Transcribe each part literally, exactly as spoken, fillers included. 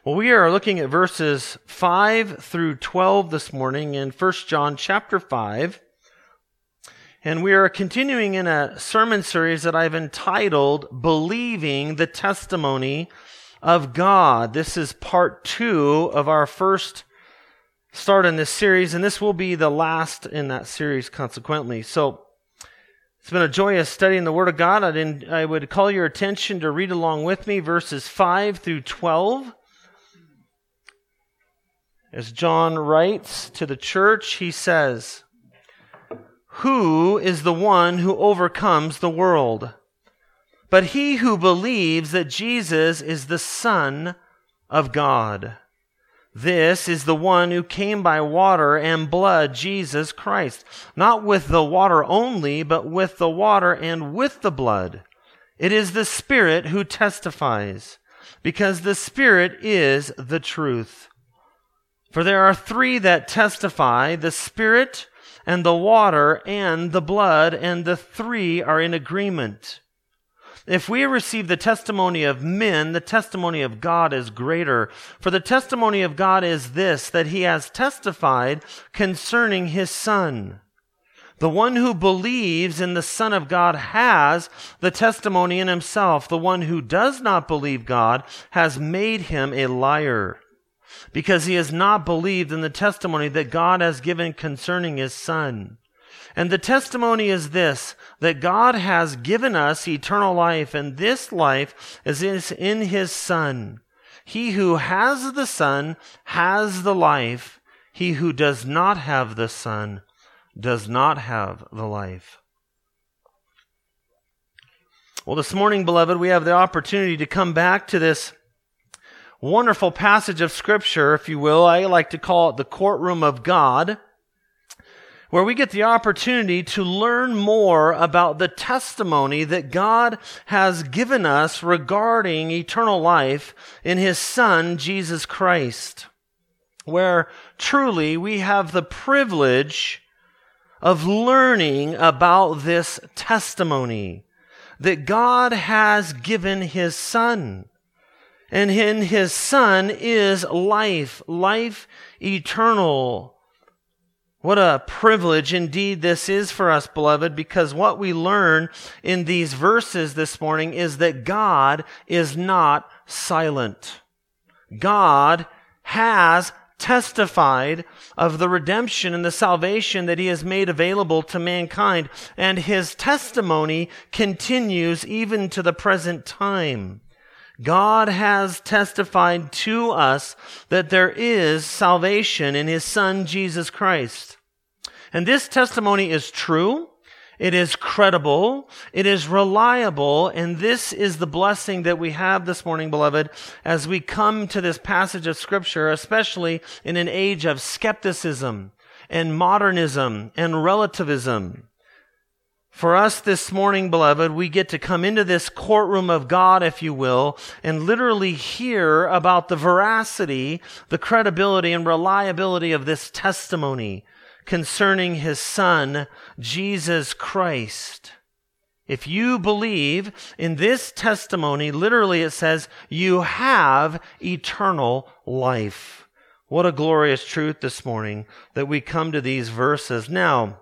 Well, we are looking at verses five through twelve this morning in First John chapter five. And we are continuing in a sermon series that I've entitled, Believing the Testimony of God. This is part two of our first start in this series, and this will be the last in that series consequently. So, it's been a joyous study in the Word of God. I'd in, I would call your attention to read along with me verses five through twelve. As John writes to the church, he says, "Who is the one who overcomes the world? But he who believes that Jesus is the Son of God. This is the one who came by water and blood, Jesus Christ. Not with the water only, but with the water and with the blood. It is the Spirit who testifies, because the Spirit is the truth. For there are three that testify, the Spirit and the water and the blood, and the three are in agreement. If we receive the testimony of men, the testimony of God is greater. For the testimony of God is this, that he has testified concerning his Son. The one who believes in the Son of God has the testimony in himself. The one who does not believe God has made him a liar, because he has not believed in the testimony that God has given concerning his Son. And the testimony is this, that God has given us eternal life, and this life is in his Son. He who has the Son has the life. He who does not have the Son does not have the life." Well, this morning, beloved, we have the opportunity to come back to this wonderful passage of Scripture, if you will. I like to call it the courtroom of God, where we get the opportunity to learn more about the testimony that God has given us regarding eternal life in his Son, Jesus Christ, where truly we have the privilege of learning about this testimony that God has given his Son. And in his Son is life, life eternal. What a privilege indeed this is for us, beloved, because what we learn in these verses this morning is that God is not silent. God has testified of the redemption and the salvation that he has made available to mankind, and his testimony continues even to the present time. God has testified to us that there is salvation in his Son, Jesus Christ. And this testimony is true, it is credible, it is reliable, and this is the blessing that we have this morning, beloved, as we come to this passage of Scripture, especially in an age of skepticism and modernism and relativism. For us this morning, beloved, we get to come into this courtroom of God, if you will, and literally hear about the veracity, the credibility, and reliability of this testimony concerning his Son, Jesus Christ. If you believe in this testimony, literally it says, you have eternal life. What a glorious truth this morning that we come to these verses. Now,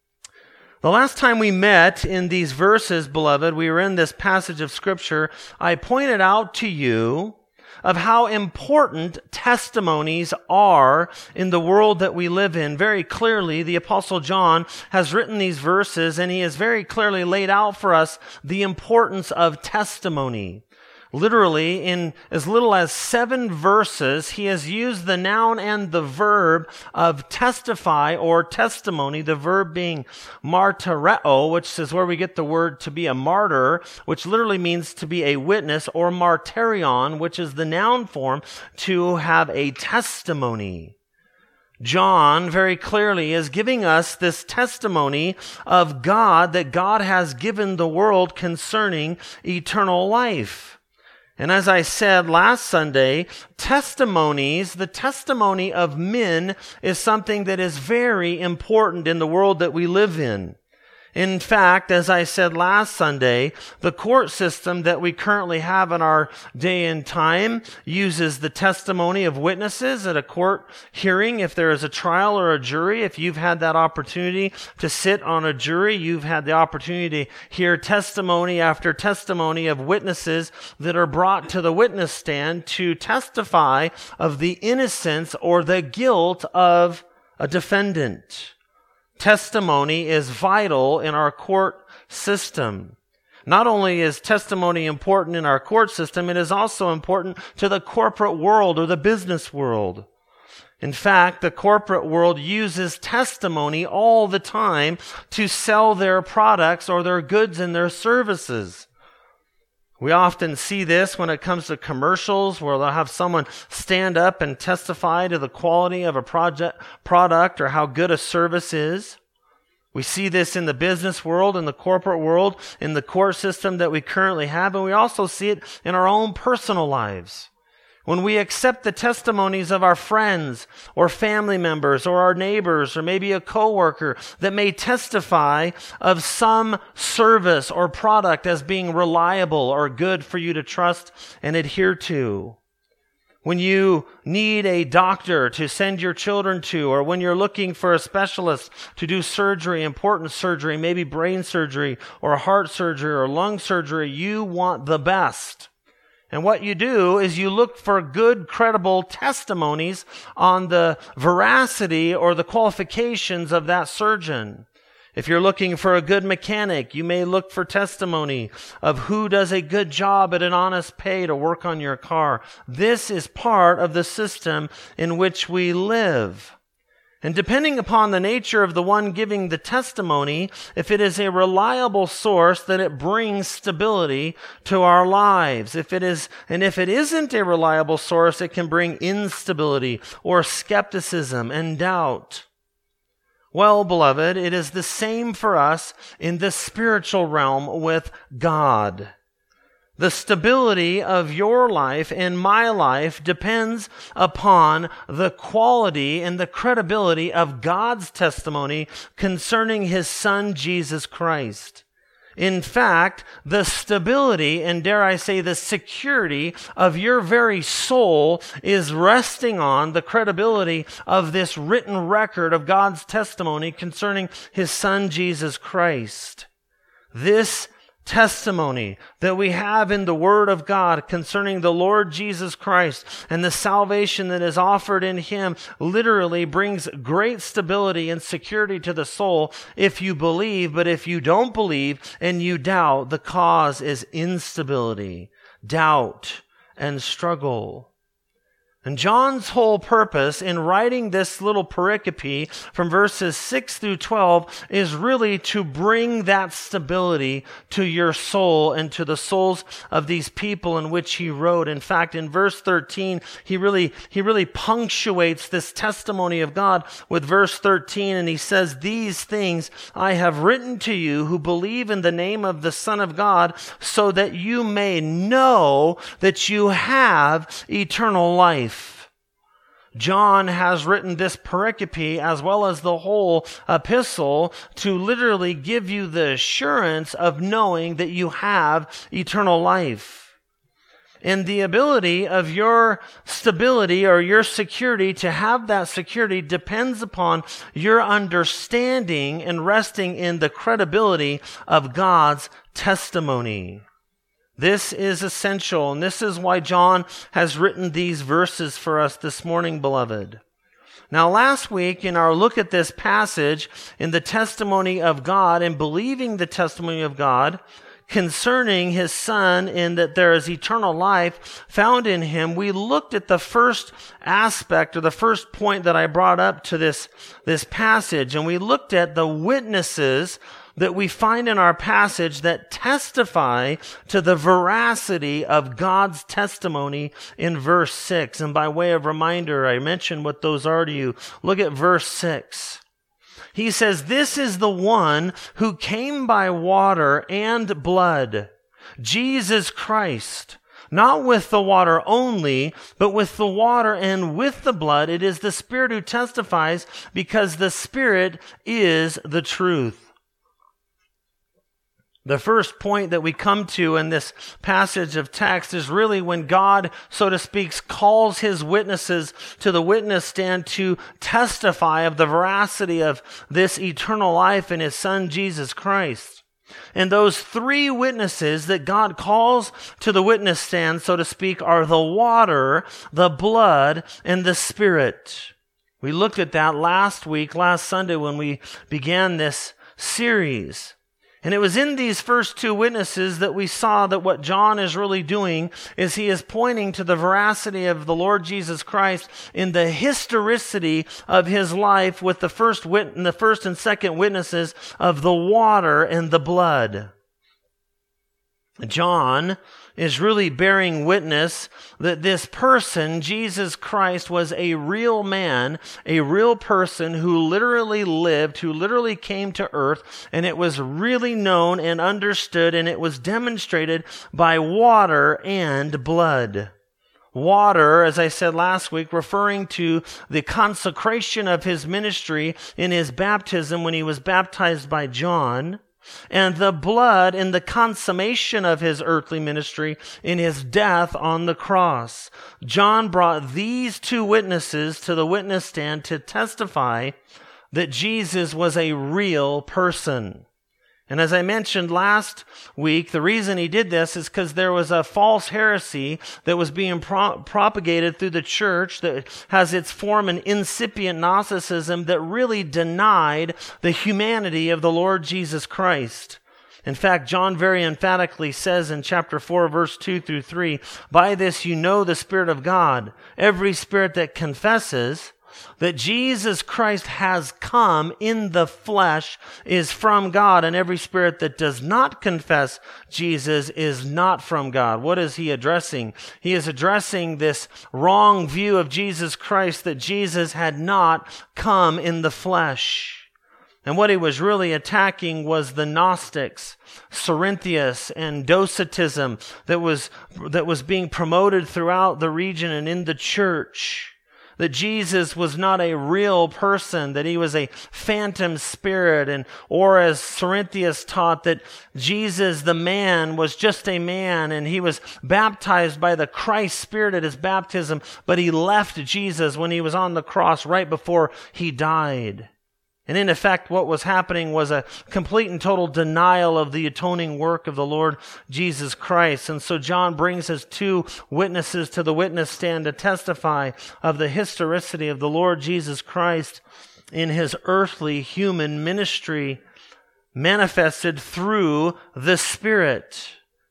the last time we met in these verses, beloved, we were in this passage of Scripture, I pointed out to you of how important testimonies are in the world that we live in. Very clearly, the Apostle John has written these verses, and he has very clearly laid out for us the importance of testimony. Literally, in as little as seven verses, he has used the noun and the verb of testify or testimony, the verb being martyreo, which is where we get the word to be a martyr, which literally means to be a witness, or martyrion, which is the noun form to have a testimony. John very clearly is giving us this testimony of God that God has given the world concerning eternal life. And as I said last Sunday, testimonies, the testimony of men is something that is very important in the world that we live in. In fact, as I said last Sunday, the court system that we currently have in our day and time uses the testimony of witnesses at a court hearing. If there is a trial or a jury, if you've had that opportunity to sit on a jury, you've had the opportunity to hear testimony after testimony of witnesses that are brought to the witness stand to testify of the innocence or the guilt of a defendant. Testimony is vital in our court system. Not only is testimony important in our court system, it is also important to the corporate world or the business world. In fact, the corporate world uses testimony all the time to sell their products or their goods and their services. We often see this when it comes to commercials where they'll have someone stand up and testify to the quality of a project, product or how good a service is. We see this in the business world, in the corporate world, in the court system that we currently have, and we also see it in our own personal lives. When we accept the testimonies of our friends or family members or our neighbors or maybe a coworker that may testify of some service or product as being reliable or good for you to trust and adhere to. When you need a doctor to send your children to, or when you're looking for a specialist to do surgery, important surgery, maybe brain surgery or heart surgery or lung surgery, you want the best. And what you do is you look for good, credible testimonies on the veracity or the qualifications of that surgeon. If you're looking for a good mechanic, you may look for testimony of who does a good job at an honest pay to work on your car. This is part of the system in which we live. And depending upon the nature of the one giving the testimony, if it is a reliable source, then it brings stability to our lives. If it is, and if it isn't a reliable source, it can bring instability or skepticism and doubt. Well, beloved, it is the same for us in the spiritual realm with God. The stability of your life and my life depends upon the quality and the credibility of God's testimony concerning His Son, Jesus Christ. In fact, the stability and, dare I say, the security of your very soul is resting on the credibility of this written record of God's testimony concerning His Son, Jesus Christ. This testimony that we have in the Word of God concerning the Lord Jesus Christ and the salvation that is offered in Him literally brings great stability and security to the soul if you believe. But if you don't believe and you doubt, the cause is instability, doubt, and struggle. And John's whole purpose in writing this little pericope from verses six through twelve is really to bring that stability to your soul and to the souls of these people in which he wrote. In fact, in verse thirteen, he really, he really punctuates this testimony of God with verse thirteen, and he says, "These things I have written to you who believe in the name of the Son of God, so that you may know that you have eternal life." John has written this pericope as well as the whole epistle to literally give you the assurance of knowing that you have eternal life. And the ability of your stability or your security to have that security depends upon your understanding and resting in the credibility of God's testimony. This is essential, and this is why John has written these verses for us this morning, beloved. Now, last week, in our look at this passage, in the testimony of God and believing the testimony of God concerning His Son in that there is eternal life found in Him, we looked at the first aspect or the first point that I brought up to this, this passage, and we looked at the witnesses that we find in our passage that testify to the veracity of God's testimony in verse six. And by way of reminder, I mentioned what those are to you. Look at verse six. He says, "This is the one who came by water and blood, Jesus Christ, not with the water only, but with the water and with the blood. It is the Spirit who testifies, because the Spirit is the truth." The first point that we come to in this passage of text is really when God, so to speak, calls his witnesses to the witness stand to testify of the veracity of this eternal life in his Son, Jesus Christ. And those three witnesses that God calls to the witness stand, so to speak, are the water, the blood, and the Spirit. We looked at that last week, last Sunday, when we began this series. And it was in these first two witnesses that we saw that what John is really doing is he is pointing to the veracity of the Lord Jesus Christ in the historicity of his life with the first wit- the first and second witnesses of the water and the blood. John is really bearing witness that this person, Jesus Christ, was a real man, a real person who literally lived, who literally came to earth, and it was really known and understood, and it was demonstrated by water and blood. Water, as I said last week, referring to the consecration of his ministry in his baptism when he was baptized by John. And the blood in the consummation of his earthly ministry in his death on the cross. John brought these two witnesses to the witness stand to testify that Jesus was a real person. And as I mentioned last week, the reason he did this is because there was a false heresy that was being pro- propagated through the church that has its form in incipient Gnosticism that really denied the humanity of the Lord Jesus Christ. In fact, John very emphatically says in chapter four, verse two through three, "By this you know the Spirit of God. Every spirit that confesses that Jesus Christ has come in the flesh is from God, and every spirit that does not confess Jesus is not from God." What is he addressing? He is addressing this wrong view of Jesus Christ, that Jesus had not come in the flesh. And what he was really attacking was the Gnostics, Cerinthius and Docetism that was, that was being promoted throughout the region and in the church. That Jesus was not a real person, that he was a phantom spirit, and or as Cerinthius taught, that Jesus the man was just a man, and he was baptized by the Christ Spirit at his baptism, but he left Jesus when he was on the cross right before he died. And in effect, what was happening was a complete and total denial of the atoning work of the Lord Jesus Christ. And so John brings his two witnesses to the witness stand to testify of the historicity of the Lord Jesus Christ in his earthly human ministry manifested through the Spirit.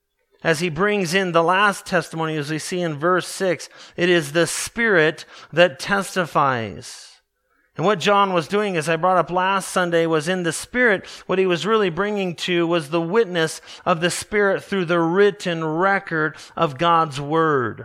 As he brings in the last testimony, as we see in verse six, it is the Spirit that testifies. And what John was doing, as I brought up last Sunday, was in the Spirit. What he was really bringing to was the witness of the Spirit through the written record of God's Word.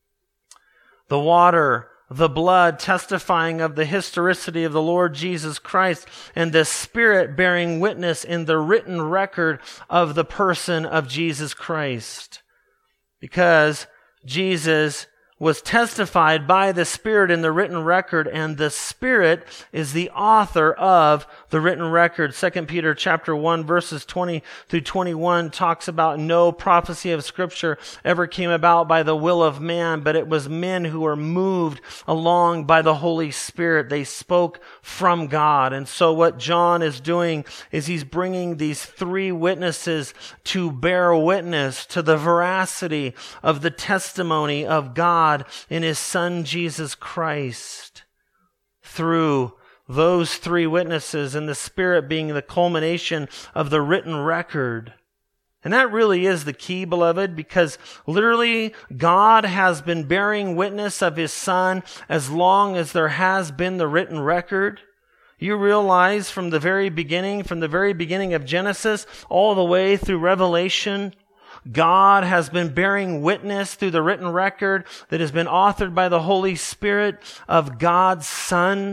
The water, the blood testifying of the historicity of the Lord Jesus Christ, and the Spirit bearing witness in the written record of the person of Jesus Christ. Because Jesus was testified by the Spirit in the written record, and the Spirit is the author of the written record. Second Peter chapter one, verses twenty through twenty-one talks about no prophecy of Scripture ever came about by the will of man, but it was men who were moved along by the Holy Spirit. They spoke from God. And so what John is doing is he's bringing these three witnesses to bear witness to the veracity of the testimony of God in his Son Jesus Christ. Through those three witnesses, and the Spirit being the culmination of the written record. And that really is the key, beloved, because literally God has been bearing witness of his Son as long as there has been the written record. You realize from the very beginning, from the very beginning of Genesis, all the way through Revelation, God has been bearing witness through the written record that has been authored by the Holy Spirit of God's Son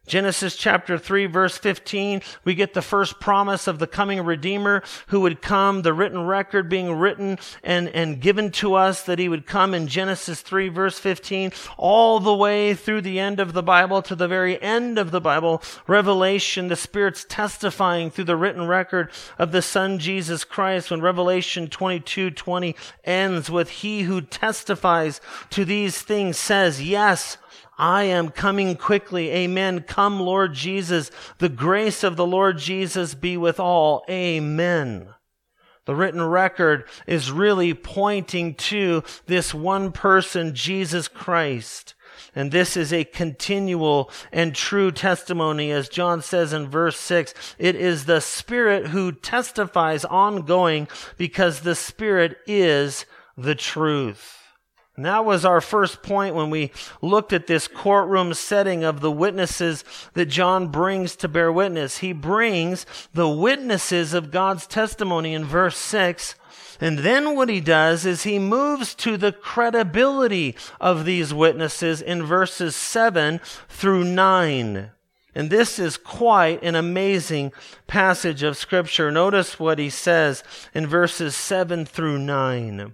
Genesis chapter three, verse fifteen, we get the first promise of the coming Redeemer who would come, the written record being written and, and given to us that he would come in Genesis three, verse fifteen, all the way through the end of the Bible to the very end of the Bible. Revelation, the Spirit's testifying through the written record of the Son, Jesus Christ, when Revelation twenty-two twenty ends with, he who testifies to these things says, yes, I am coming quickly. Amen. Come, Lord Jesus. The grace of the Lord Jesus be with all. Amen. The written record is really pointing to this one person, Jesus Christ. And this is a continual and true testimony. As John says in verse six, it is the Spirit who testifies ongoing because the Spirit is the truth. And that was our first point when we looked at this courtroom setting of the witnesses that John brings to bear witness. He brings the witnesses of God's testimony in verse six. And then what he does is he moves to the credibility of these witnesses in verses seven through nine. And this is quite an amazing passage of Scripture. Notice what he says in verses seven through nine.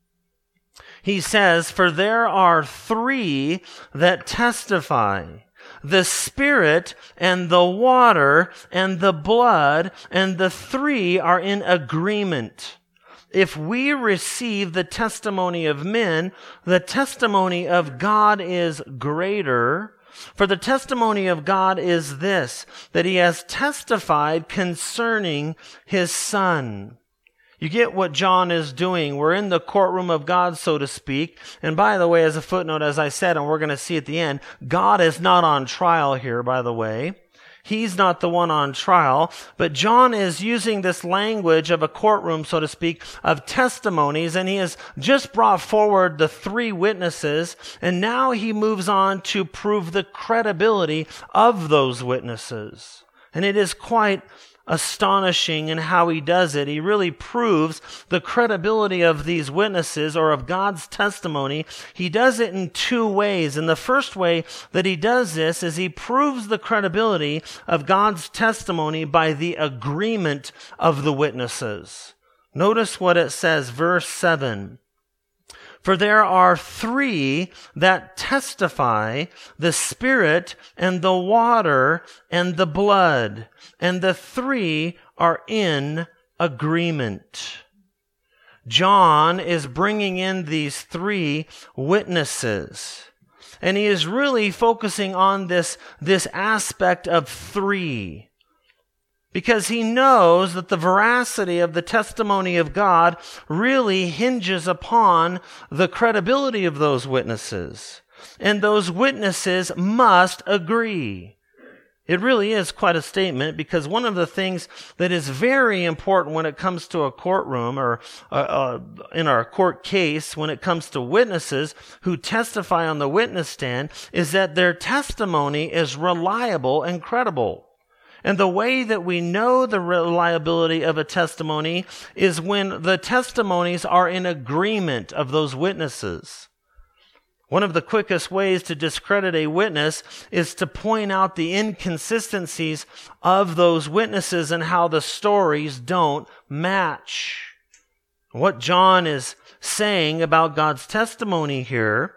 He says, for there are three that testify, the Spirit and the water and the blood, and the three are in agreement. If we receive the testimony of men, the testimony of God is greater. For the testimony of God is this, that he has testified concerning his Son. You get what John is doing. We're in the courtroom of God, so to speak. And by the way, as a footnote, as I said, and we're going to see at the end, God is not on trial here, by the way. He's not the one on trial. But John is using this language of a courtroom, so to speak, of testimonies. And he has just brought forward the three witnesses. And now he moves on to prove the credibility of those witnesses. And it is quite astonishing in how he does it. He really proves the credibility of these witnesses or of God's testimony. He does it in two ways. And the first way that he does this is he proves the credibility of God's testimony by the agreement of the witnesses. Notice what it says, verse seven. For there are three that testify, the Spirit and the water and the blood, and the three are in agreement. John is bringing in these three witnesses, and he is really focusing on this, this aspect of three. Because he knows that the veracity of the testimony of God really hinges upon the credibility of those witnesses. And those witnesses must agree. It really is quite a statement, because one of the things that is very important when it comes to a courtroom or uh, uh, in our court case, when it comes to witnesses who testify on the witness stand, is that their testimony is reliable and credible. And the way that we know the reliability of a testimony is when the testimonies are in agreement of those witnesses. One of the quickest ways to discredit a witness is to point out the inconsistencies of those witnesses and how the stories don't match. What John is saying about God's testimony here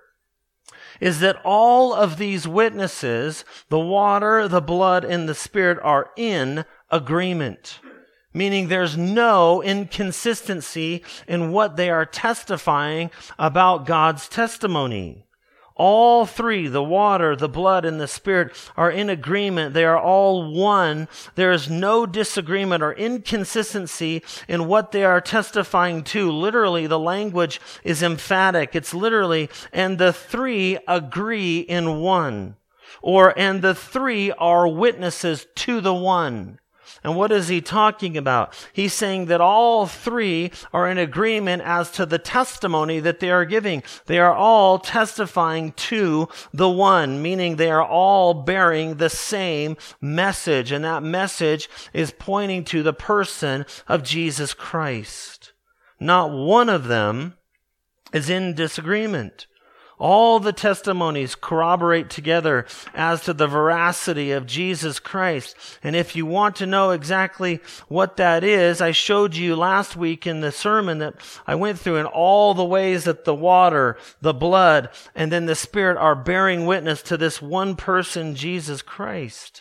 is that all of these witnesses, the water, the blood, and the Spirit, are in agreement. Meaning there's no inconsistency in what they are testifying about God's testimony. All three, the water, the blood, and the Spirit, are in agreement. They are all one. There is no disagreement or inconsistency in what they are testifying to. Literally, the language is emphatic. It's literally, and the three agree in one. Or, and the three are witnesses to the one. And what is he talking about? He's saying that all three are in agreement as to the testimony that they are giving. They are all testifying to the one, meaning they are all bearing the same message. And that message is pointing to the person of Jesus Christ. Not one of them is in disagreement. All the testimonies corroborate together as to the veracity of Jesus Christ. And if you want to know exactly what that is, I showed you last week in the sermon that I went through in all the ways that the water, the blood, and then the Spirit are bearing witness to this one person, Jesus Christ.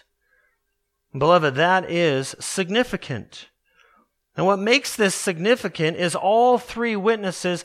Beloved, that is significant. And what makes this significant is all three witnesses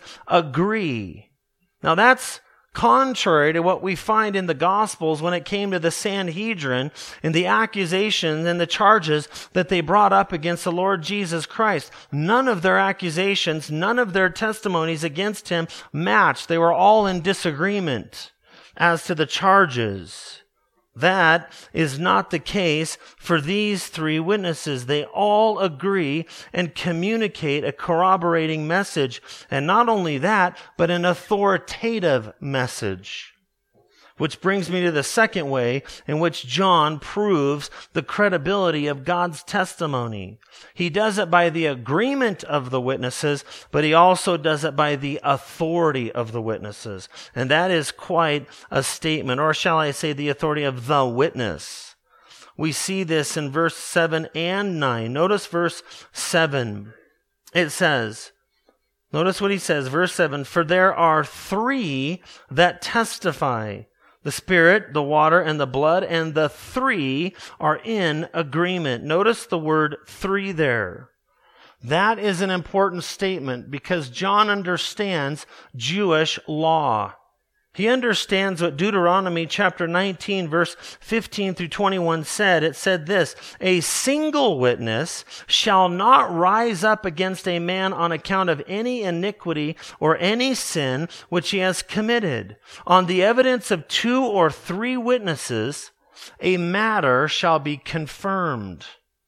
agree. Now that's contrary to what we find in the Gospels when it came to the Sanhedrin and the accusations and the charges that they brought up against the Lord Jesus Christ. None of their accusations, none of their testimonies against him matched. They were all in disagreement as to the charges. That is not the case for these three witnesses. They all agree and communicate a corroborating message. And not only that, but an authoritative message. Which brings me to the second way in which John proves the credibility of God's testimony. He does it by the agreement of the witnesses, but he also does it by the authority of the witnesses. And that is quite a statement, or shall I say the authority of the witness. We see this in verse seven and nine. Notice verse seven. It says, notice what he says, verse seven, "For there are three that testify, the Spirit, the water, and the blood, and the three are in agreement." Notice the word three there. That is an important statement because John understands Jewish law. He understands what Deuteronomy chapter nineteen, verse fifteen through twenty-one said. It said this, "A single witness shall not rise up against a man on account of any iniquity or any sin which he has committed. On the evidence of two or three witnesses, a matter shall be confirmed.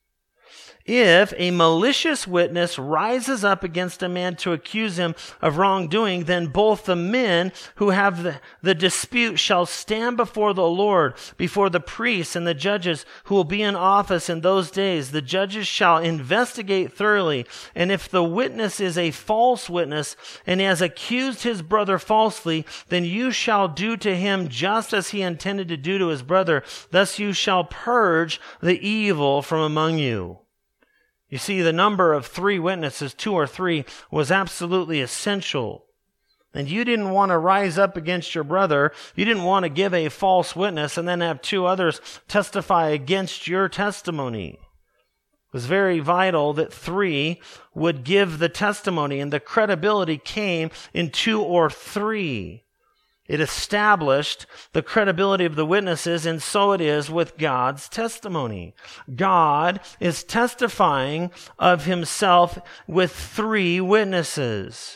If a malicious witness rises up against a man to accuse him of wrongdoing, then both the men who have the, the dispute shall stand before the Lord, before the priests and the judges who will be in office in those days. The judges shall investigate thoroughly, and if the witness is a false witness and has accused his brother falsely, then you shall do to him just as he intended to do to his brother. Thus you shall purge the evil from among you." You see, the number of three witnesses, two or three, was absolutely essential. And you didn't want to rise up against your brother. You didn't want to give a false witness and then have two others testify against your testimony. It was very vital that three would give the testimony, and the credibility came in two or three. It established the credibility of the witnesses, and so it is with God's testimony. God is testifying of himself with three witnesses.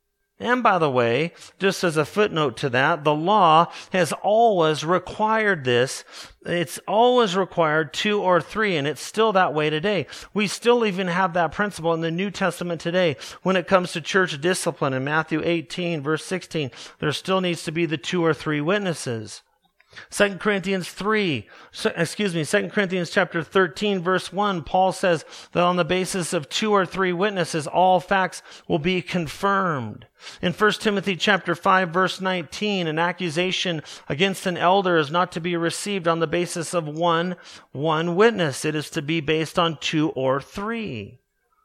And by the way, just as a footnote to that, the law has always required this. It's always required two or three, and it's still that way today. We still even have that principle in the New Testament today. When it comes to church discipline in Matthew eighteen, verse sixteen, there still needs to be the two or three witnesses. Second Corinthians three, excuse me, Second Corinthians chapter thirteen, verse one, Paul says that on the basis of two or three witnesses, all facts will be confirmed. In First Timothy chapter five, verse nineteen, an accusation against an elder is not to be received on the basis of one, one witness. It is to be based on two or three.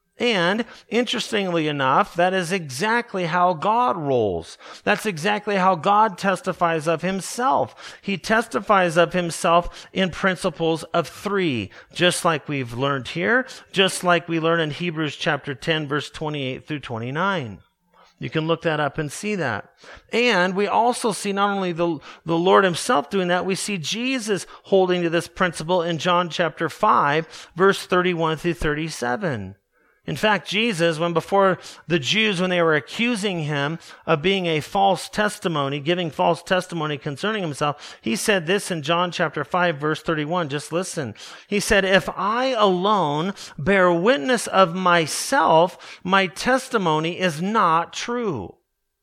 And interestingly enough, that is exactly how God rolls. That's exactly how God testifies of himself. He testifies of himself in principles of three, just like we've learned here, just like we learn in Hebrews chapter ten, verse twenty-eight through twenty-nine. You can look that up and see that. And we also see not only the, the Lord himself doing that, we see Jesus holding to this principle in John chapter five, verse thirty-one through thirty-seven. In fact, Jesus, when before the Jews, when they were accusing him of being a false testimony, giving false testimony concerning himself, he said this in John chapter five, verse thirty-one. Just listen. He said, "If I alone bear witness of myself, my testimony is not true."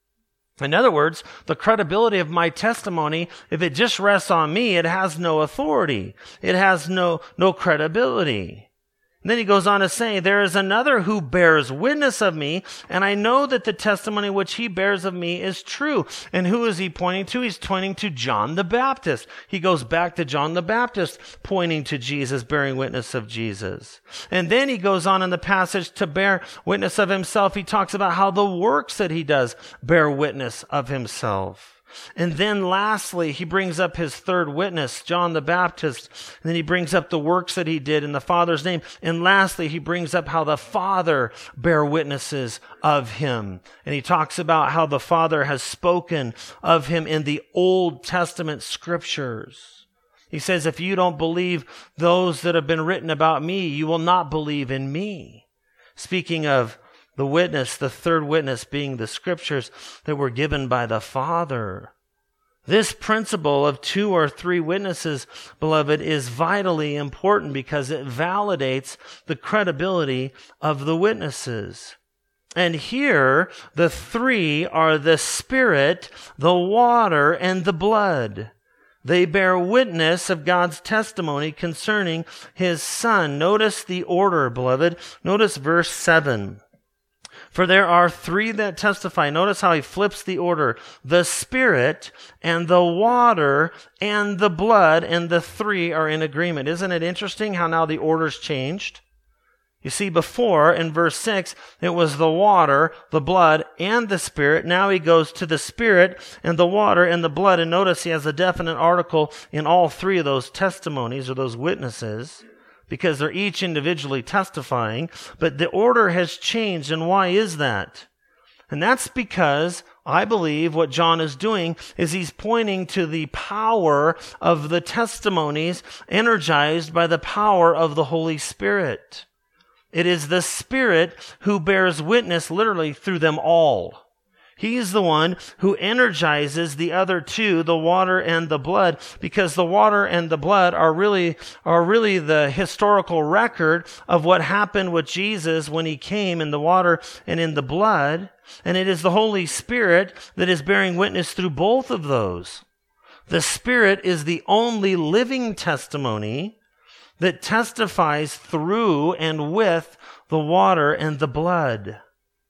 In other words, the credibility of my testimony, if it just rests on me, it has no authority. It has no, no credibility. And then he goes on to say, there is another who bears witness of me, and I know that the testimony which he bears of me is true. And who is he pointing to? He's pointing to John the Baptist. He goes back to John the Baptist, pointing to Jesus, bearing witness of Jesus. And then he goes on in the passage to bear witness of himself. He talks about how the works that he does bear witness of himself. And then lastly, he brings up his third witness, John the Baptist. And then he brings up the works that he did in the Father's name. And lastly, he brings up how the Father bear witnesses of him. And he talks about how the Father has spoken of him in the Old Testament scriptures. He says, if you don't believe those that have been written about me, you will not believe in me. Speaking of the witness, the third witness being the scriptures that were given by the Father. This principle of two or three witnesses, beloved, is vitally important because it validates the credibility of the witnesses. And here, the three are the Spirit, the water, and the blood. They bear witness of God's testimony concerning his Son. Notice the order, beloved. Notice verse seven. For there are three that testify. Notice how he flips the order. The Spirit and the water and the blood, and the three are in agreement. Isn't it interesting how now the order's changed? You see, before in verse six, it was the water, the blood, and the Spirit. Now he goes to the Spirit and the water and the blood. And notice he has a definite article in all three of those testimonies or those witnesses, because they're each individually testifying, but the order has changed. And why is that? And that's because I believe what John is doing is he's pointing to the power of the testimonies energized by the power of the Holy Spirit. It is the Spirit who bears witness literally through them all. He's the one who energizes the other two, the water and the blood, because the water and the blood are really, are really the historical record of what happened with Jesus when he came in the water and in the blood. And it is the Holy Spirit that is bearing witness through both of those. The Spirit is the only living testimony that testifies through and with the water and the blood,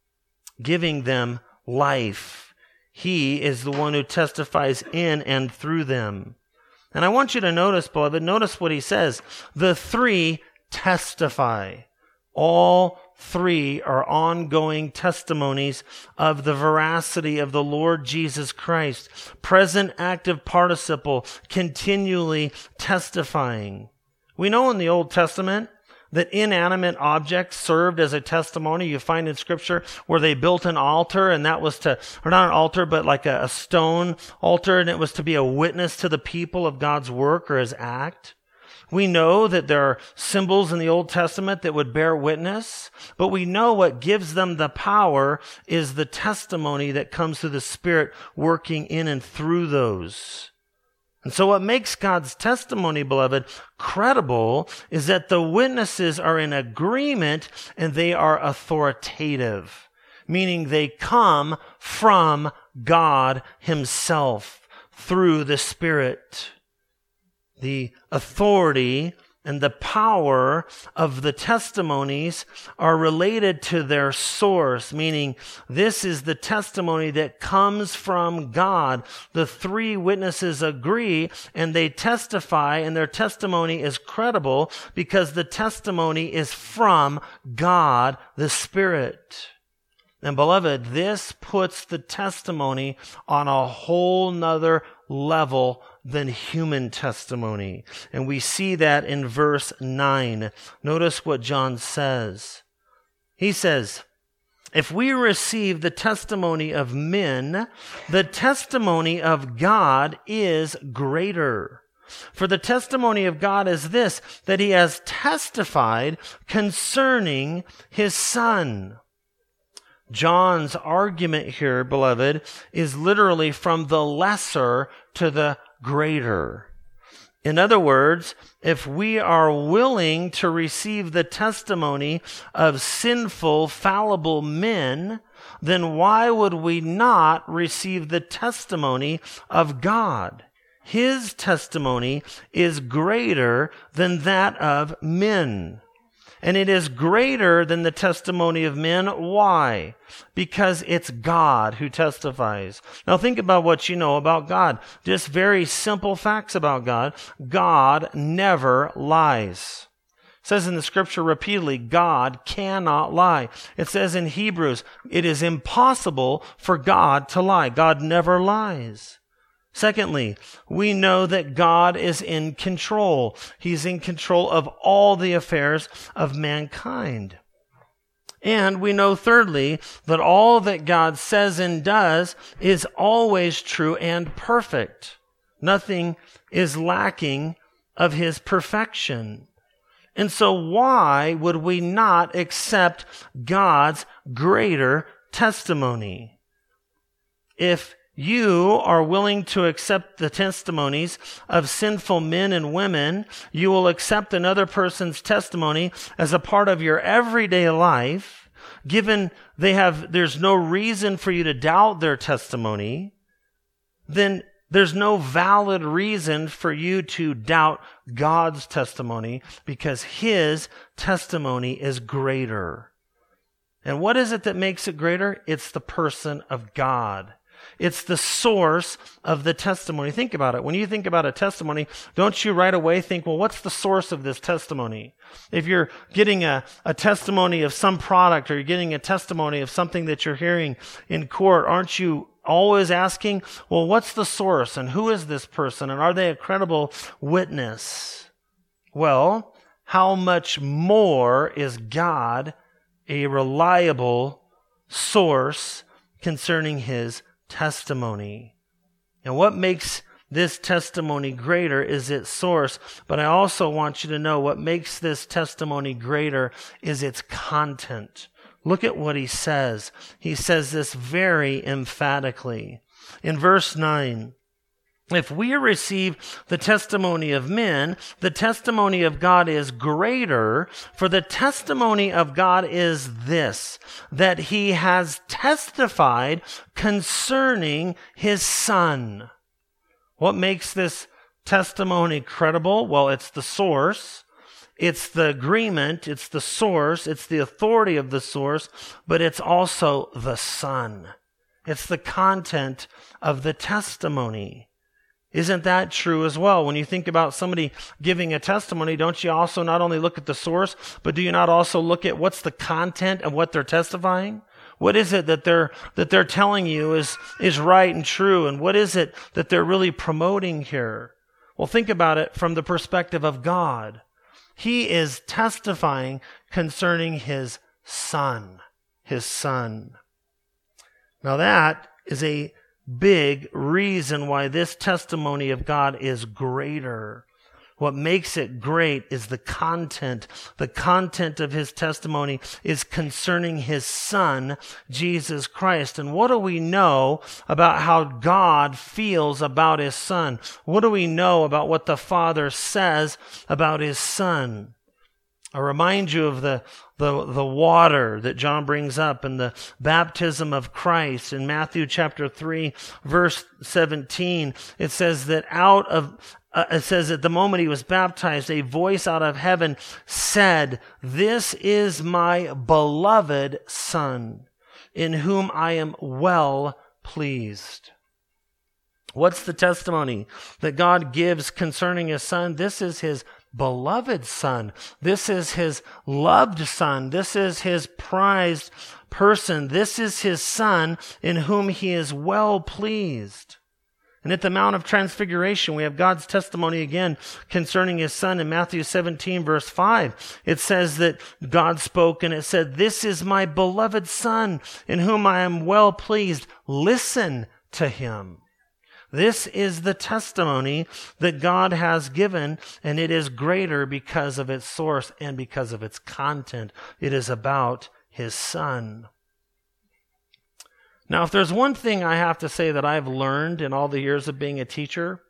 giving them life. He is the one who testifies in and through them. And I want you to notice, beloved, notice what he says. The three testify. All three are ongoing testimonies of the veracity of the Lord Jesus Christ. Present active participle, continually testifying. We know in the Old Testament that inanimate objects served as a testimony. You find in Scripture where they built an altar, and that was to, or not an altar, but like a, a stone altar, and it was to be a witness to the people of God's work or his act. We know that there are symbols in the Old Testament that would bear witness, but we know what gives them the power is the testimony that comes through the Spirit working in and through those. And so what makes God's testimony, beloved, credible is that the witnesses are in agreement and they are authoritative, meaning they come from God himself through the Spirit. The authority and the power of the testimonies are related to their source, meaning this is the testimony that comes from God. The three witnesses agree and they testify, and their testimony is credible because the testimony is from God, the Spirit. And beloved, this puts the testimony on a whole nother level than human testimony. And we see that in verse nine. Notice what John says. He says, if we receive the testimony of men, the testimony of God is greater. For the testimony of God is this, that he has testified concerning his Son. John's argument here, beloved, is literally from the lesser to the greater. In other words, if we are willing to receive the testimony of sinful, fallible men, then why would we not receive the testimony of God? His testimony is greater than that of men. And it is greater than the testimony of men. Why? Because it's God who testifies. Now think about what you know about God. Just very simple facts about God. God never lies. It says in the scripture repeatedly, God cannot lie. It says in Hebrews, it is impossible for God to lie. God never lies. Secondly, we know that God is in control. He's in control of all the affairs of mankind. And we know thirdly, that all that God says and does is always true and perfect. Nothing is lacking of his perfection. And so why would we not accept God's greater testimony? If you are willing to accept the testimonies of sinful men and women, you will accept another person's testimony as a part of your everyday life, given they have, there's no reason for you to doubt their testimony, then there's no valid reason for you to doubt God's testimony because his testimony is greater. And what is it that makes it greater? It's the person of God. It's the source of the testimony. Think about it. When you think about a testimony, don't you right away think, well, what's the source of this testimony? If you're getting a, a testimony of some product or you're getting a testimony of something that you're hearing in court, aren't you always asking, well, what's the source and who is this person and are they a credible witness? Well, how much more is God a reliable source concerning his testimony? And what makes this testimony greater is its source, but I also want you to know what makes this testimony greater is its content. Look at what he says. He says this very emphatically. In verse nine, if we receive the testimony of men, the testimony of God is greater, for the testimony of God is this, that he has testified concerning his Son. What makes this testimony credible? Well, it's the source. It's the agreement. It's the source. It's the authority of the source, but it's also the Son. It's the content of the testimony. Isn't that true as well? When you think about somebody giving a testimony, don't you also not only look at the source, but do you not also look at what's the content of what they're testifying? What is it that they're that they're telling you is is right and true, and what is it that they're really promoting here? Well, think about it from the perspective of God. He is testifying concerning his Son, his Son. Now that is a big reason why this testimony of God is greater. What makes it great is the content. The content of his testimony is concerning his Son, Jesus Christ. And what do we know about how God feels about his Son? What do we know about what the Father says about his Son? I remind you of the, the, the water that John brings up in the baptism of Christ in Matthew chapter three, verse seventeen. It says that out of, uh, it says at the moment he was baptized, a voice out of heaven said, "This is my beloved Son, in whom I am well pleased." What's the testimony that God gives concerning his Son? This is his beloved Son. This is his loved Son. This is his prized person. This is his Son in whom he is well pleased. And at the Mount of Transfiguration, we have God's testimony again concerning his Son in Matthew seventeen, verse five. It says that God spoke and it said, "This is my beloved Son in whom I am well pleased. Listen to him." This is the testimony that God has given, and it is greater because of its source and because of its content. It is about his Son. Now, if there's one thing I have to say that I've learned in all the years of being a teacher,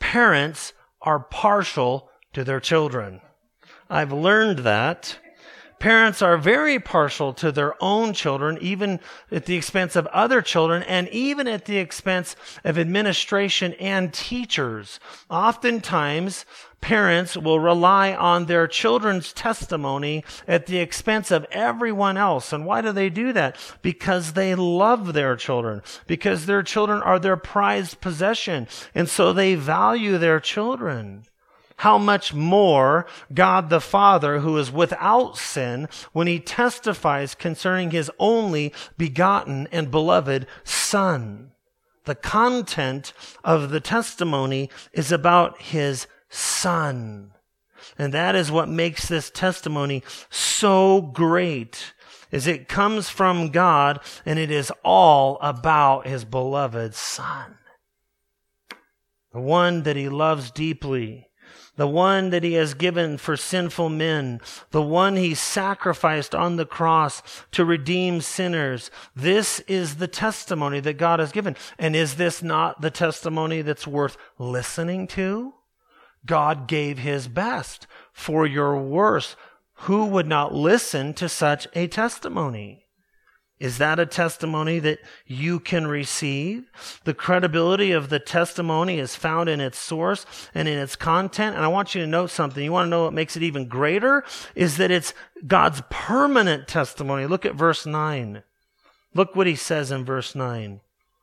parents are partial to their children. I've learned that. Parents are very partial to their own children, even at the expense of other children, and even at the expense of administration and teachers. Oftentimes, parents will rely on their children's testimony at the expense of everyone else. And why do they do that? Because they love their children, because their children are their prized possession, and so they value their children. How much more God the Father, who is without sin, when he testifies concerning his only begotten and beloved Son. The content of the testimony is about his Son. And that is what makes this testimony so great, is it comes from God and it is all about his beloved Son. The one that he loves deeply. The one that he has given for sinful men, the one he sacrificed on the cross to redeem sinners. This is the testimony that God has given. And is this not the testimony that's worth listening to? God gave his best for your worst. Who would not listen to such a testimony? Is that a testimony that you can receive? The credibility of the testimony is found in its source and in its content. And I want you to note something. You want to know what makes it even greater? Is that it's God's permanent testimony. Look at verse nine. Look what he says in verse nine.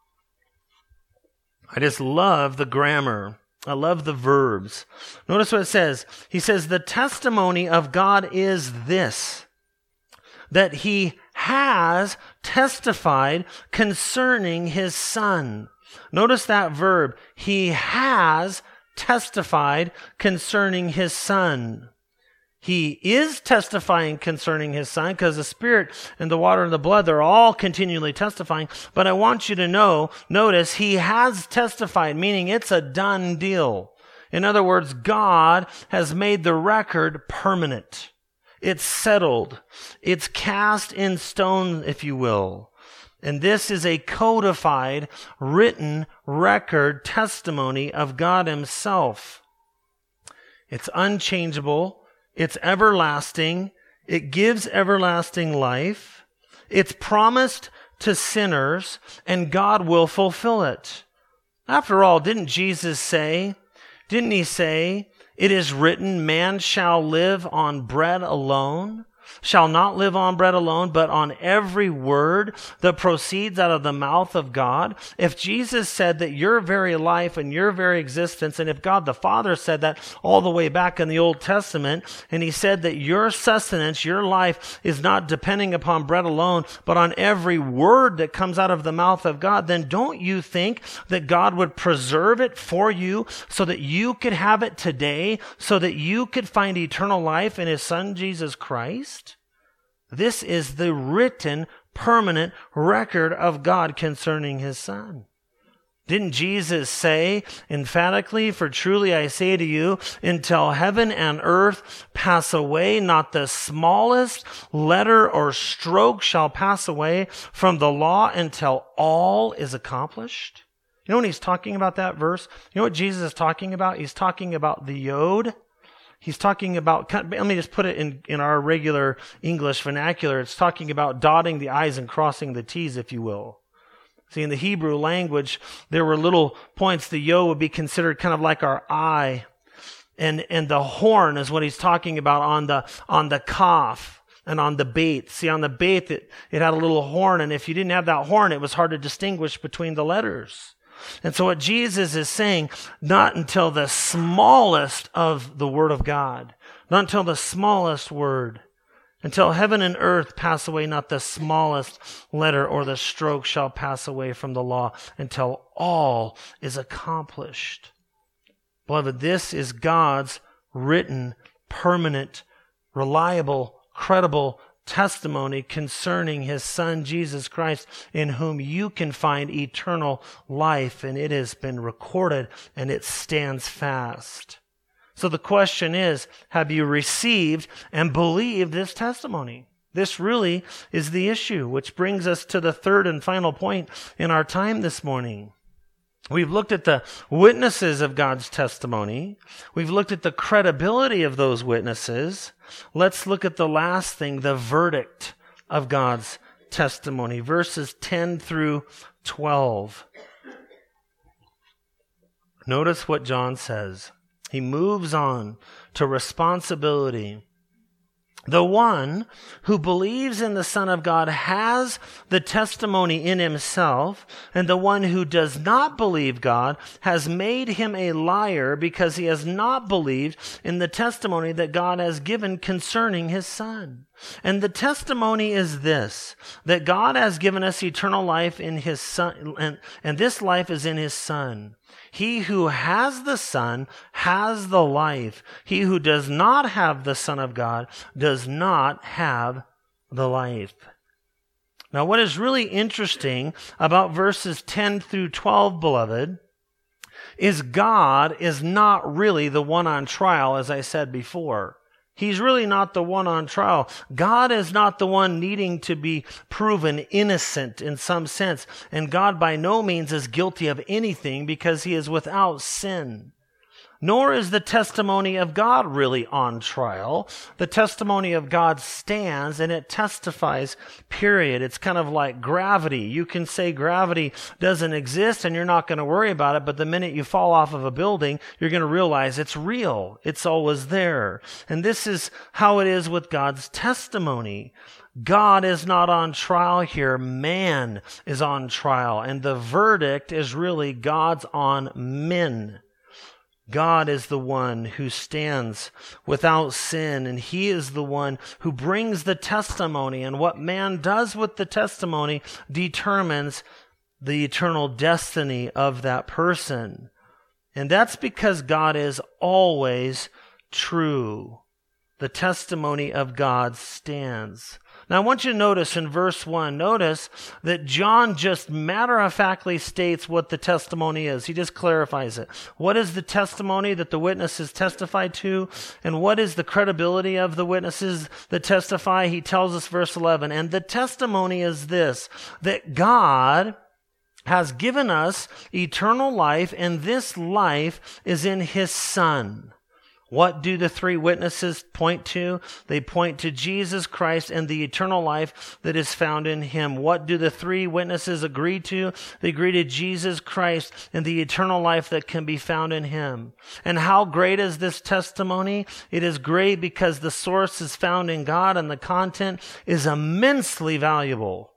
I just love the grammar. I love the verbs. Notice what it says. He says, the testimony of God is this, that he has testified concerning his Son. Notice that verb. He has testified concerning his Son. He is testifying concerning his Son because the Spirit and the water and the blood, they're all continually testifying. But I want you to know, notice, he has testified, meaning it's a done deal. In other words, God has made the record permanent. It's settled. It's cast in stone, if you will. And this is a codified, written record testimony of God himself. It's unchangeable. It's everlasting. It gives everlasting life. It's promised to sinners, and God will fulfill it. After all, didn't Jesus say, didn't he say, it is written, man shall live on bread alone, shall not live on bread alone, but on every word that proceeds out of the mouth of God. If Jesus said that your very life and your very existence, and if God the Father said that all the way back in the Old Testament, and he said that your sustenance, your life is not depending upon bread alone, but on every word that comes out of the mouth of God, then don't you think that God would preserve it for you so that you could have it today, so that you could find eternal life in his Son, Jesus Christ? This is the written, permanent record of God concerning his Son. Didn't Jesus say emphatically, for truly I say to you, until heaven and earth pass away, not the smallest letter or stroke shall pass away from the law until all is accomplished? You know when he's talking about that verse? You know what Jesus is talking about? He's talking about the yod. He's talking about, let me just put it in, in our regular English vernacular. It's talking about dotting the I's and crossing the T's, if you will. See, in the Hebrew language, there were little points. The yod would be considered kind of like our I. And, and the horn is what he's talking about on the, on the kaf and on the bait. See, on the bait, it, it had a little horn. And if you didn't have that horn, it was hard to distinguish between the letters. And so what Jesus is saying, not until the smallest of the Word of God, not until the smallest word, until heaven and earth pass away, not the smallest letter or the stroke shall pass away from the law, until all is accomplished. Beloved, this is God's written, permanent, reliable, credible testimony concerning his Son, Jesus Christ, in whom you can find eternal life, and it has been recorded and it stands fast. So the question is, have you received and believed this testimony? This really is the issue, which brings us to the third and final point in our time this morning. We've looked at the witnesses of God's testimony. We've looked at the credibility of those witnesses. Let's look at the last thing, the verdict of God's testimony. Verses ten through twelve. Notice what John says. He moves on to responsibility. The one who believes in the Son of God has the testimony in himself, and the one who does not believe God has made him a liar because he has not believed in the testimony that God has given concerning his Son. And the testimony is this, that God has given us eternal life in his Son, and, and this life is in his Son. He who has the Son has the life. He who does not have the Son of God does not have the life. Now, what is really interesting about verses ten through twelve, beloved, is God is not really the one on trial, as I said before. He's really not the one on trial. God is not the one needing to be proven innocent in some sense. And God by no means is guilty of anything because he is without sin. Nor is the testimony of God really on trial. The testimony of God stands and it testifies, period. It's kind of like gravity. You can say gravity doesn't exist and you're not going to worry about it, but the minute you fall off of a building, you're going to realize it's real. It's always there. And this is how it is with God's testimony. God is not on trial here. Man is on trial. And the verdict is really God's on men. God is the one who stands without sin, and he is the one who brings the testimony, and what man does with the testimony determines the eternal destiny of that person. And that's because God is always true. The testimony of God stands. Now, I want you to notice in verse one, notice that John just matter-of-factly states what the testimony is. He just clarifies it. What is the testimony that the witnesses testified to? And what is the credibility of the witnesses that testify? He tells us, verse eleven, and the testimony is this, that God has given us eternal life, and this life is in his Son. What do the three witnesses point to? They point to Jesus Christ and the eternal life that is found in him. What do the three witnesses agree to? They agree to Jesus Christ and the eternal life that can be found in him. And how great is this testimony? It is great because the source is found in God and the content is immensely valuable.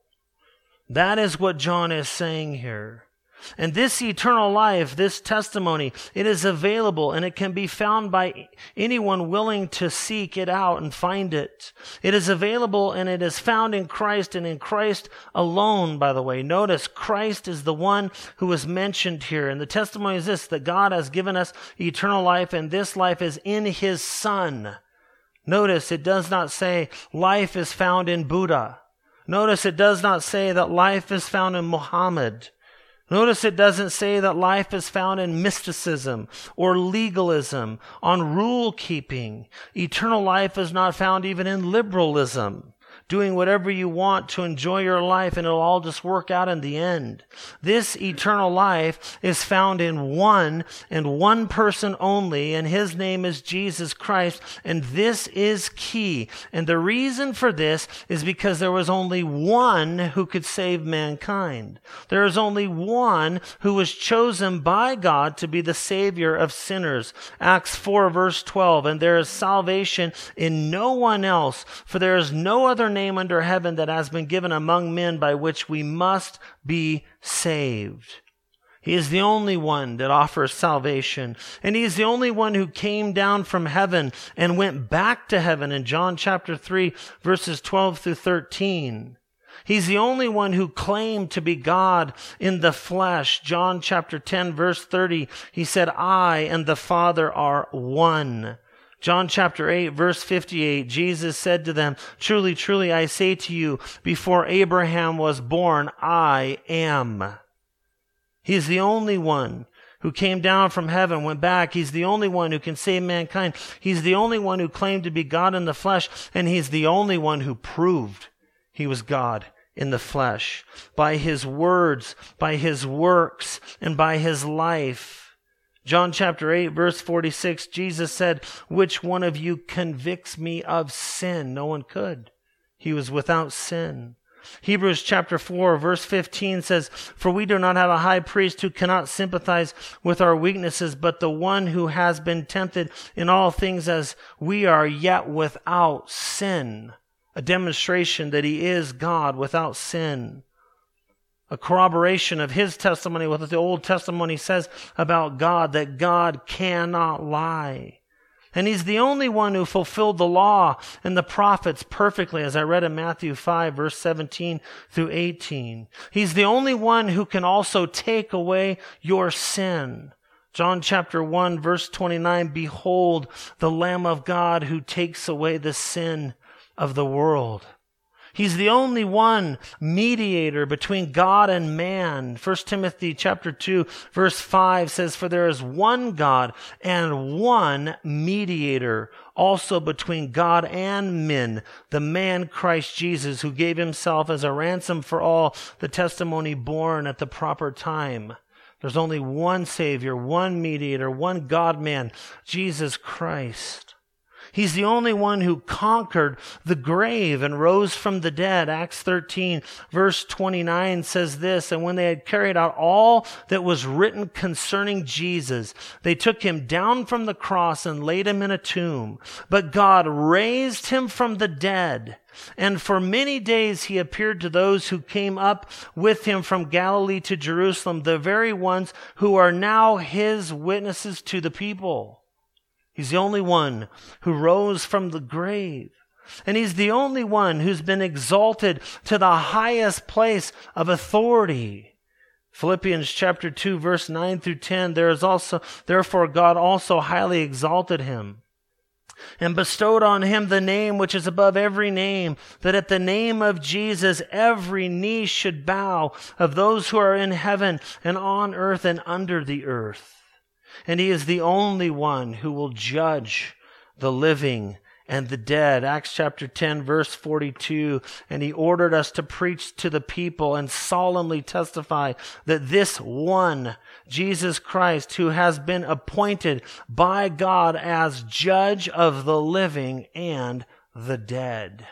That is what John is saying here. And this eternal life, this testimony, it is available and it can be found by anyone willing to seek it out and find it. It is available and it is found in Christ and in Christ alone, by the way. Notice Christ is the one who is mentioned here. And the testimony is this, that God has given us eternal life and this life is in his Son. Notice it does not say life is found in Buddha. Notice it does not say that life is found in Muhammad. Notice it doesn't say that life is found in mysticism or legalism, on rule keeping. Eternal life is not found even in liberalism, doing whatever you want to enjoy your life and it'll all just work out in the end. This eternal life is found in one and one person only, and his name is Jesus Christ, and this is key. And the reason for this is because there was only one who could save mankind. There is only one who was chosen by God to be the Savior of sinners. Acts four verse twelve, and there is salvation in no one else, for there is no other name name under heaven that has been given among men by which we must be saved. He is the only one that offers salvation. And he is the only one who came down from heaven and went back to heaven in John chapter three, verses twelve through thirteen. He's the only one who claimed to be God in the flesh. John chapter ten, verse thirty, he said, I and the Father are one. John chapter eight, verse fifty-eight, Jesus said to them, truly, truly, I say to you, before Abraham was born, I am. He's the only one who came down from heaven, went back. He's the only one who can save mankind. He's the only one who claimed to be God in the flesh, and he's the only one who proved he was God in the flesh, by his words, by his works, and by his life. John chapter eight, verse forty-six, Jesus said, "Which one of you convicts me of sin?" No one could. He was without sin. Hebrews chapter four, verse fifteen says, "For we do not have a high priest who cannot sympathize with our weaknesses, but the one who has been tempted in all things as we are, yet without sin." A demonstration that he is God without sin. A corroboration of his testimony, what the Old Testimony says about God, that God cannot lie. And he's the only one who fulfilled the law and the prophets perfectly, as I read in Matthew five, verse seventeen through eighteen. He's the only one who can also take away your sin. John chapter one, verse twenty-nine, "Behold, the Lamb of God who takes away the sin of the world." He's the only one mediator between God and man. First Timothy chapter two, verse five says, "For there is one God and one mediator also between God and men, the man Christ Jesus, who gave himself as a ransom for all, the testimony born at the proper time." There's only one Savior, one mediator, one God-man, Jesus Christ. He's the only one who conquered the grave and rose from the dead. Acts thirteen, verse twenty-nine says this, "And when they had carried out all that was written concerning Jesus, they took him down from the cross and laid him in a tomb. But God raised him from the dead. And for many days he appeared to those who came up with him from Galilee to Jerusalem, the very ones who are now his witnesses to the people." He's the only one who rose from the grave. And he's the only one who's been exalted to the highest place of authority. Philippians chapter two, verse nine through ten, "There is also, therefore God also highly exalted him and bestowed on him the name which is above every name, that at the name of Jesus every knee should bow, of those who are in heaven and on earth and under the earth." And he is the only one who will judge the living and the dead. Acts chapter ten, verse forty-two, "And he ordered us to preach to the people and solemnly testify that this one, Jesus Christ, who has been appointed by God as judge of the living and the dead."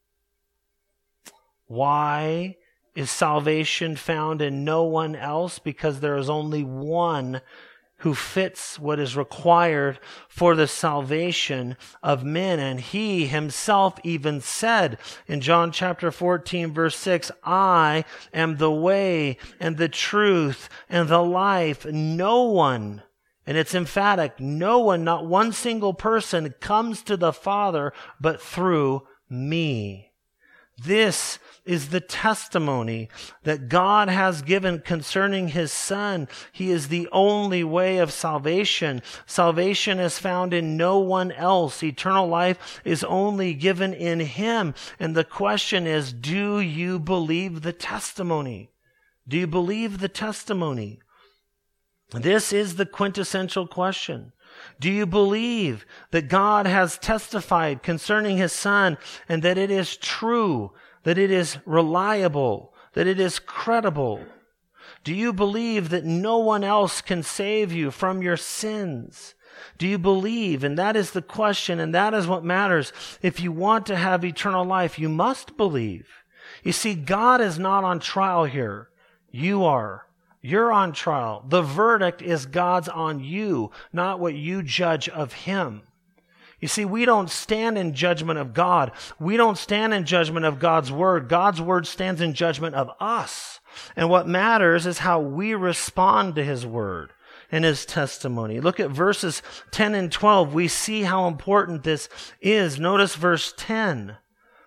Why is salvation found in no one else? Because there is only one who fits what is required for the salvation of men. And he himself even said in John chapter fourteen, verse six, "I am the way and the truth and the life. No one," and it's emphatic, "no one, not one single person, comes to the Father but through me." This is the testimony that God has given concerning his Son. He is the only way of salvation. Salvation is found in no one else. Eternal life is only given in him. And the question is, do you believe the testimony? Do you believe the testimony? This is the quintessential question. Do you believe that God has testified concerning his Son and that it is true, that it is reliable, that it is credible? Do you believe that no one else can save you from your sins? Do you believe? And that is the question, and that is what matters. If you want to have eternal life, you must believe. You see, God is not on trial here. You are. You're on trial. The verdict is God's on you, not what you judge of him. You see, we don't stand in judgment of God. We don't stand in judgment of God's word. God's word stands in judgment of us. And what matters is how we respond to his word and his testimony. Look at verses ten and twelve. We see how important this is. Notice verse ten.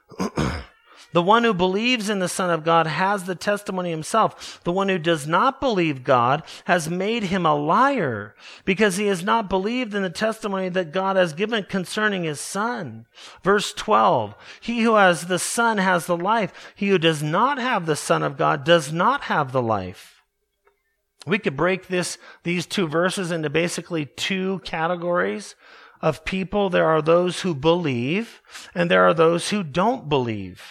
The one who believes in the Son of God has the testimony himself. The one who does not believe God has made him a liar, because he has not believed in the testimony that God has given concerning his Son. Verse twelve, he who has the Son has the life. He who does not have the Son of God does not have the life. We could break this, these two verses into basically two categories of people. There are those who believe, and there are those who don't believe.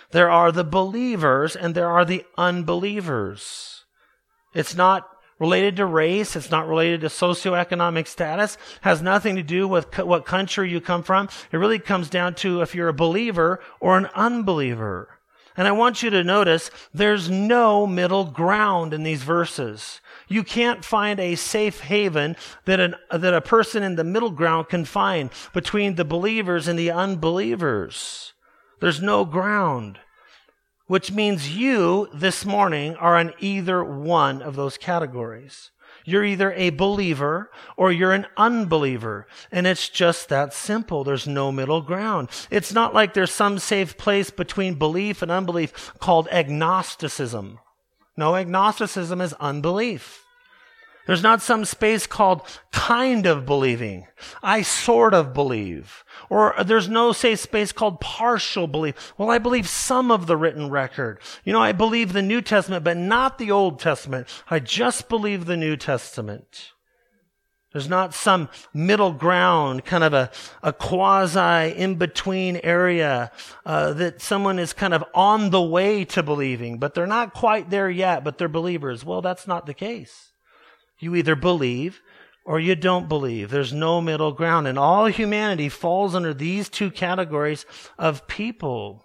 There are the believers and there are the unbelievers. It's not related to race. It's not related to socioeconomic status. It has nothing to do with co- what country you come from. It really comes down to if you're a believer or an unbeliever. And I want you to notice there's no middle ground in these verses. You can't find a safe haven that an, that a person in the middle ground can find between the believers and the unbelievers. There's no ground, which means you this morning are in either one of those categories. You're either a believer or you're an unbeliever. And it's just that simple. There's no middle ground. It's not like there's some safe place between belief and unbelief called agnosticism. No, agnosticism is unbelief. There's not some space called kind of believing. I sort of believe. Or there's no safe space called partial belief. Well, I believe some of the written record. You know, I believe the New Testament, but not the Old Testament. I just believe the New Testament. There's not some middle ground, kind of a, a quasi in-between area uh, that someone is kind of on the way to believing, but they're not quite there yet, but they're believers. Well, that's not the case. You either believe or you don't believe. There's no middle ground. And all humanity falls under these two categories of people.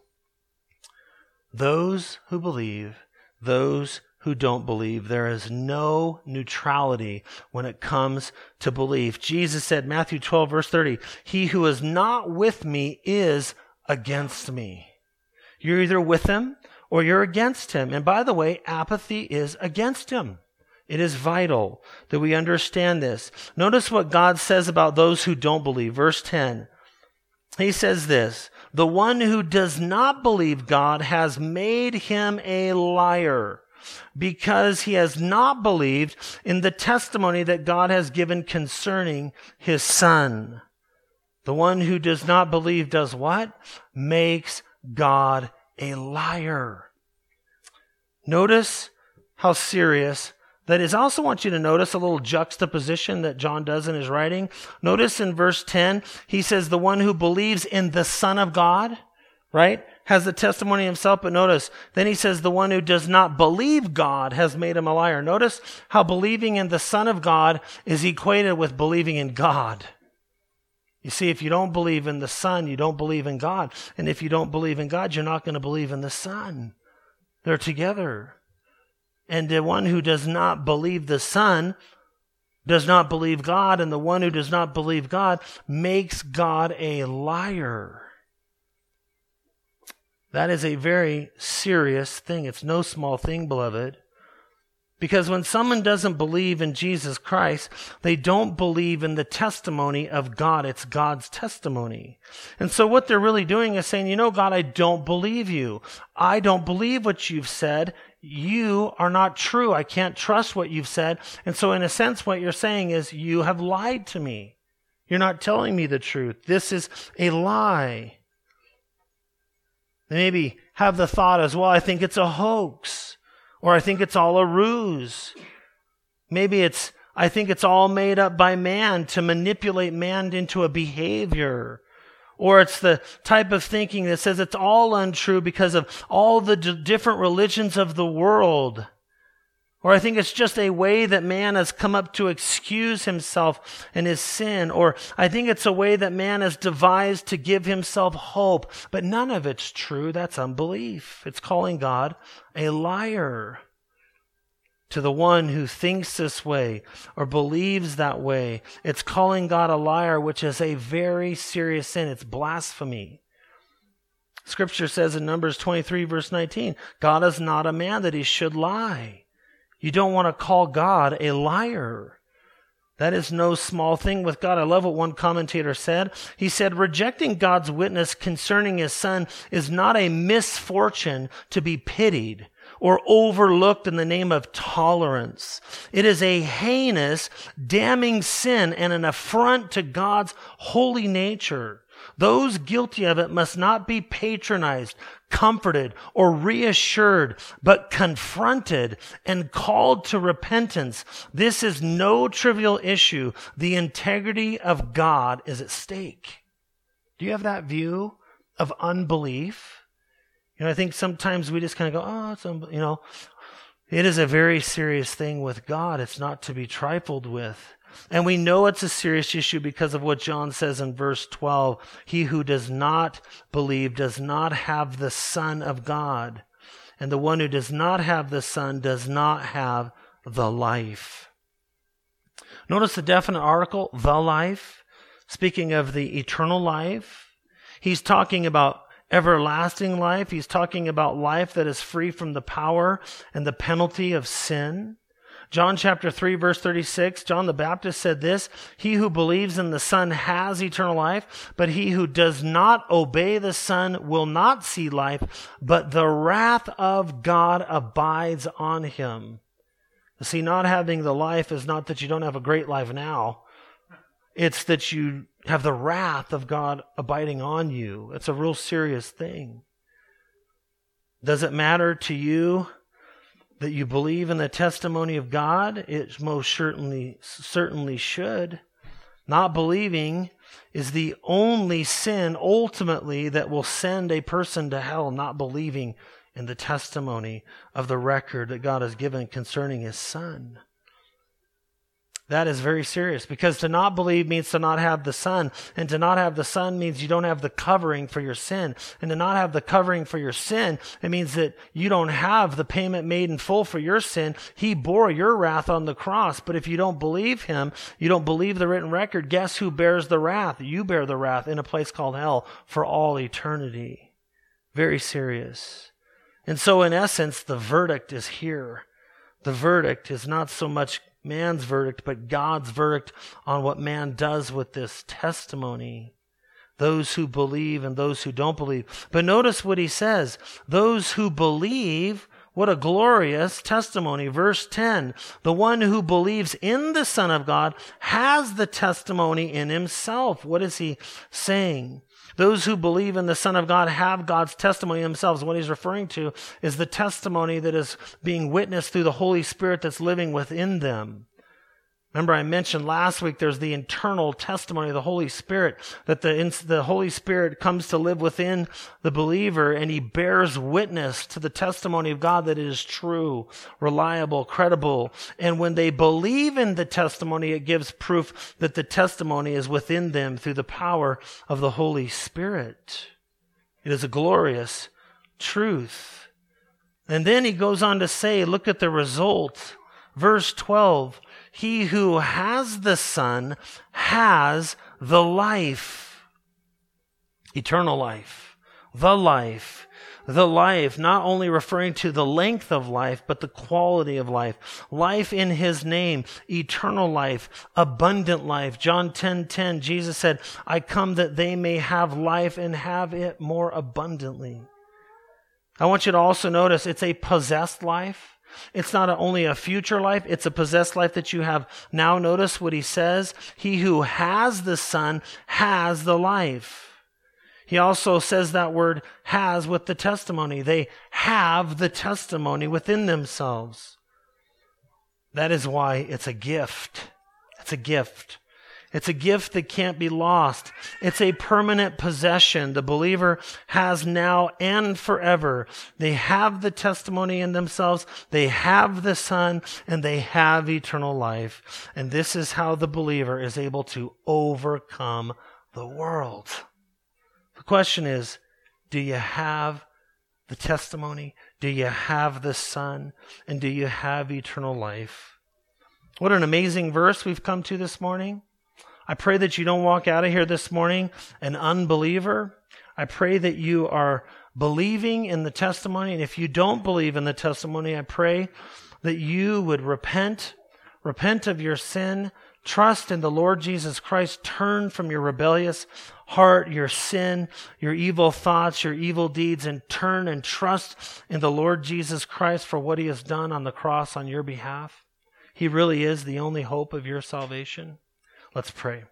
Those who believe, those who don't believe. There is no neutrality when it comes to belief. Jesus said, Matthew twelve, verse thirty, "He who is not with me is against me." You're either with him or you're against him. And by the way, apathy is against him. It is vital that we understand this. Notice what God says about those who don't believe. Verse ten. He says this, "The one who does not believe God has made him a liar, because he has not believed in the testimony that God has given concerning his Son." The one who does not believe does what? Makes God a liar. Notice how serious that is. I also want you to notice a little juxtaposition that John does in his writing. Notice in verse ten, he says, the one who believes in the Son of God, right, has the testimony himself. But notice, then he says, the one who does not believe God has made him a liar. Notice how believing in the Son of God is equated with believing in God. You see, if you don't believe in the Son, you don't believe in God. And if you don't believe in God, you're not going to believe in the Son. They're together. And the one who does not believe the Son does not believe God, and the one who does not believe God makes God a liar. That is a very serious thing. It's no small thing, beloved. Because when someone doesn't believe in Jesus Christ, they don't believe in the testimony of God. It's God's testimony. And so what they're really doing is saying, you know, God, I don't believe you. I don't believe what you've said. You are not true. I can't trust what you've said. And so in a sense, what you're saying is you have lied to me. You're not telling me the truth. This is a lie. They maybe have the thought as well, I think it's a hoax. Or I think it's all a ruse. Maybe it's, I think it's all made up by man to manipulate man into a behavior. Or it's the type of thinking that says it's all untrue because of all the d- different religions of the world. Or I think it's just a way that man has come up to excuse himself and his sin. Or I think it's a way that man has devised to give himself hope. But none of it's true. That's unbelief. It's calling God a liar. To the one who thinks this way or believes that way, it's calling God a liar, which is a very serious sin. It's blasphemy. Scripture says in Numbers twenty-three, verse nineteen, God is not a man that he should lie. You don't want to call God a liar. That is no small thing with God. I love what one commentator said. He said, rejecting God's witness concerning his Son is not a misfortune to be pitied or overlooked in the name of tolerance. It is a heinous, damning sin and an affront to God's holy nature. Those guilty of it must not be patronized, comforted, or reassured, but confronted and called to repentance. This is no trivial issue. The integrity of God is at stake. Do you have that view of unbelief? You know, I think sometimes we just kind of go, oh, it's, un-, you know, it is a very serious thing with God. It's not to be trifled with. And we know it's a serious issue because of what John says in verse twelve. He who does not believe does not have the Son of God. And the one who does not have the Son does not have the life. Notice the definite article, the life. Speaking of the eternal life, he's talking about everlasting life. He's talking about life that is free from the power and the penalty of sin. John chapter three, verse thirty-six, John the Baptist said this, he who believes in the Son has eternal life, but he who does not obey the Son will not see life, but the wrath of God abides on him. See, not having the life is not that you don't have a great life now. It's that you have the wrath of God abiding on you. It's a real serious thing. Does it matter to you that you believe in the testimony of God? It most certainly, certainly should. Not believing is the only sin ultimately that will send a person to hell, not believing in the testimony of the record that God has given concerning His Son. That is very serious, because to not believe means to not have the Son, and to not have the Son means you don't have the covering for your sin. And to not have the covering for your sin, it means that you don't have the payment made in full for your sin. He bore your wrath on the cross, but if you don't believe Him, you don't believe the written record, guess who bears the wrath? You bear the wrath in a place called hell for all eternity. Very serious. And so in essence, the verdict is here. The verdict is not so much man's verdict, but God's verdict on what man does with this testimony. Those who believe and those who don't believe. But notice what he says. Those who believe, what a glorious testimony. Verse ten, the one who believes in the Son of God has the testimony in himself. What is he saying? Those who believe in the Son of God have God's testimony themselves. What he's referring to is the testimony that is being witnessed through the Holy Spirit that's living within them. Remember, I mentioned last week there's the internal testimony of the Holy Spirit, that the, the Holy Spirit comes to live within the believer, and he bears witness to the testimony of God that it is true, reliable, credible. And when they believe in the testimony, it gives proof that the testimony is within them through the power of the Holy Spirit. It is a glorious truth. And then he goes on to say, look at the result. Verse twelve, he who has the Son has the life. Eternal life. The life. The life, not only referring to the length of life, but the quality of life. Life in His name. Eternal life. Abundant life. John ten ten, Jesus said, I come that they may have life and have it more abundantly. I want you to also notice it's a possessed life. It's not only a future life, it's a possessed life that you have now. Notice what he says. He who has the Son has the life. He also says that word has with the testimony. They have the testimony within themselves. That is why it's a gift. It's a gift. It's a gift that can't be lost. It's a permanent possession the believer has now and forever. They have the testimony in themselves, they have the Son, and they have eternal life. And this is how the believer is able to overcome the world. The question is, do you have the testimony? Do you have the Son? And do you have eternal life? What an amazing verse we've come to this morning. I pray that you don't walk out of here this morning an unbeliever. I pray that you are believing in the testimony. And if you don't believe in the testimony, I pray that you would repent, repent of your sin, trust in the Lord Jesus Christ, turn from your rebellious heart, your sin, your evil thoughts, your evil deeds, and turn and trust in the Lord Jesus Christ for what He has done on the cross on your behalf. He really is the only hope of your salvation. Let's pray.